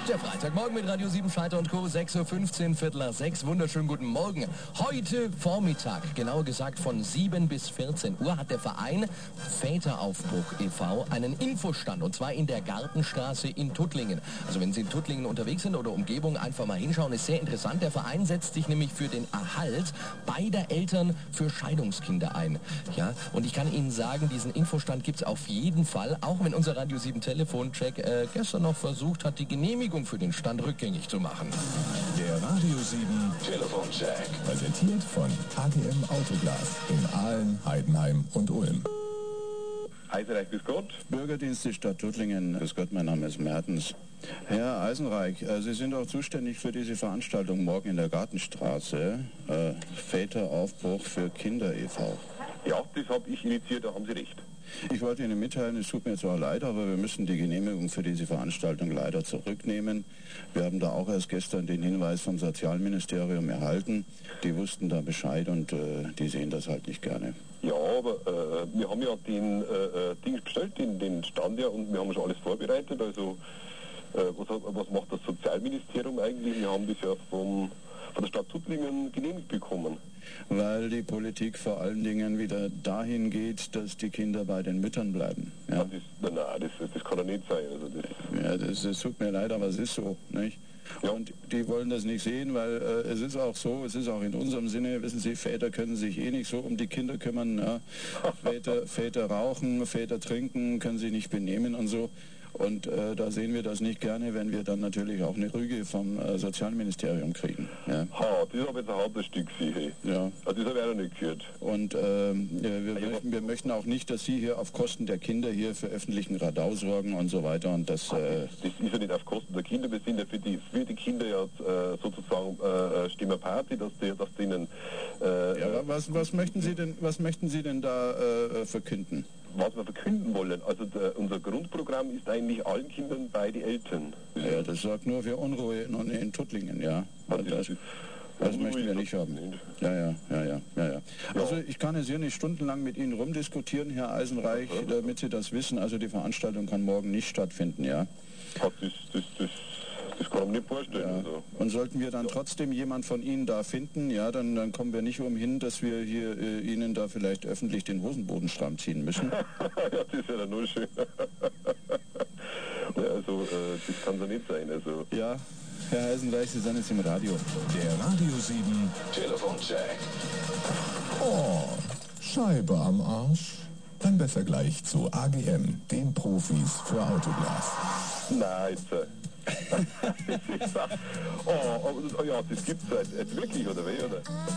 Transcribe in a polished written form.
Der Freitagmorgen mit Radio 7 Schalter und Co. 6.15 Uhr, Viertel nach 6. Wunderschönen guten Morgen. Heute Vormittag, genauer gesagt von 7 bis 14 Uhr, hat der Verein Väteraufbruch e.V. einen Infostand, und zwar in der Gartenstraße in Tuttlingen. Also wenn Sie in Tuttlingen unterwegs sind oder Umgebung, einfach mal hinschauen, ist sehr interessant. Der Verein setzt sich nämlich für den Erhalt beider Eltern für Scheidungskinder ein. Ja, und ich kann Ihnen sagen, diesen Infostand gibt es auf jeden Fall, auch wenn unser Radio 7 Telefoncheck gestern noch versucht hat, die Genehmigung für den Stand rückgängig zu machen. Der Radio 7 Telefoncheck. Präsentiert von AGM Autoglas in Aalen, Heidenheim und Ulm. Eisenreich, grüß Gott. Bürgerdienst Stadt Tuttlingen. Grüß Gott, mein Name ist Mertens. Herr Eisenreich, Sie sind auch zuständig für diese Veranstaltung morgen in der Gartenstraße. Väteraufbruch für Kinder e.V. Ja, das habe ich initiiert, da haben Sie recht. Ich wollte Ihnen mitteilen, es tut mir zwar leid, aber wir müssen die Genehmigung für diese Veranstaltung leider zurücknehmen. Wir haben da auch erst gestern den Hinweis vom Sozialministerium erhalten. Die wussten da Bescheid und die sehen das halt nicht gerne. Ja, aber wir haben ja den Ding bestellt, den Stand ja, und wir haben schon alles vorbereitet. Also was macht das Sozialministerium eigentlich? Wir haben das ja von der Stadt Tuttlingen genehmigt bekommen. Weil die Politik vor allen Dingen wieder dahin geht, dass die Kinder bei den Müttern bleiben. Ja? Das kann doch nicht sein. Also das tut mir leid, aber es ist so, nicht? Ja. Und die wollen das nicht sehen, weil es ist auch so, es ist auch in unserem Sinne, wissen Sie, Väter können sich eh nicht so um die Kinder kümmern. Ja? Väter rauchen, Väter trinken, können sich nicht benehmen und so. Und da sehen wir das nicht gerne, wenn wir dann natürlich auch eine Rüge vom Sozialministerium kriegen. Ja. Das ist aber jetzt ein hartes Stück, Sie. Ja. Also das habe ich auch noch nicht gehört. Und wir möchten auch nicht, dass Sie hier auf Kosten der Kinder hier für öffentlichen Radau sorgen und so weiter. Und das ist ja nicht auf Kosten der Kinder, wir sind ja für die Kinder ja sozusagen Stimme Party, dass denen... was möchten Sie denn da verkünden? Was wir verkünden wollen, also unser Grundprogramm ist eigentlich allen Kindern bei die Eltern. Ja, das sorgt nur für Unruhe in Tuttlingen, ja. Das möchten wir nicht haben. Ja. Also ich kann jetzt hier nicht stundenlang mit Ihnen rumdiskutieren, Herr Eisenreich, damit Sie das wissen. Also die Veranstaltung kann morgen nicht stattfinden, ja. Das kann man nicht vorstellen. Ja. Also. Und sollten wir dann trotzdem jemand von Ihnen da finden, ja, dann kommen wir nicht umhin, dass wir hier Ihnen da vielleicht öffentlich den Hosenboden stramm ziehen müssen. Ja, das ist ja dann nur schön. Ja, also das kann so nicht sein. Also. Ja, Herr Eisenreich, Sie sind jetzt im Radio. Der Radio 7 Telefoncheck. Oh, Scheibe am Arsch? Dann besser gleich zu AGM, den Profis für Autoglas. Nein, ja, das gibt's halt wirklich, oder wie, oder?